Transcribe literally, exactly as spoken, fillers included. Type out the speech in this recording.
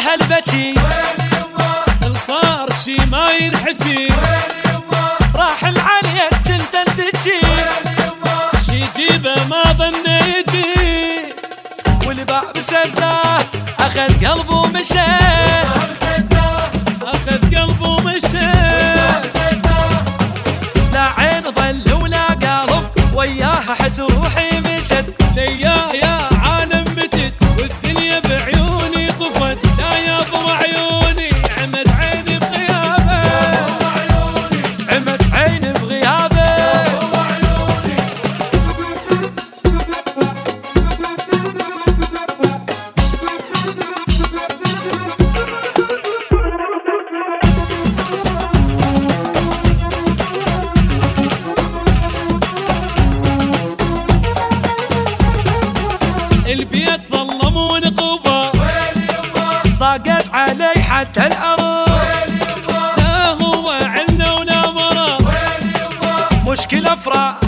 البكي صار شي ما ينحكي راح العليك كنت انتجي شي جيبه ما ظن يجي والباع بسداه اخذ قلبه ومشى اخذ قلبه ومشى لا عين ظل ولا قلب وياها حس روحي مشت ليا يا عالم متت والدنيا بعيوني طفت لا يا ضوى عيوني عمت عيني بغيابه عمت عيني بغيابه البيت ظلمون قبا ضاقت علي حتى الأرض لا هو عنا ولا مرض مشكلة فراق